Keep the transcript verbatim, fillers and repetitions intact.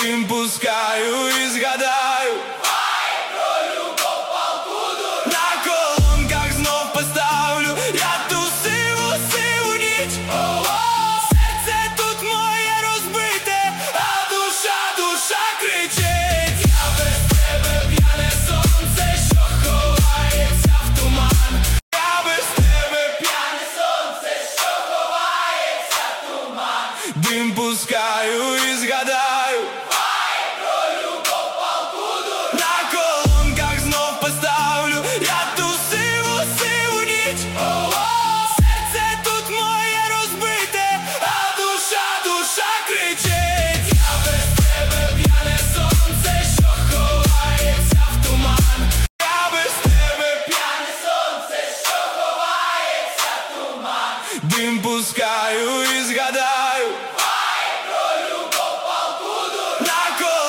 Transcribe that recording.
Дим пускаю і згадаю про любов палку. На колонках знов поставлю я ту сиву, сиву ніч. Серце тут моє розбите, а душа, душа кричить. Я без тебе п'яне сонце, що ховається в туман. Я без тебе п'яне сонце, що ховається в туман. Дим пускаю і згадаю про любов палку. На колонках знов поставлю я ту сиву, сиву ніч. Серце тут моє розбите, а душа, душа кричить. Я без тебе п'яне сонце, що ховається в туман. Я без тебе п'яне сонце, що ховається в туман. Дим пускаю і згадаю про любов палку. На колонках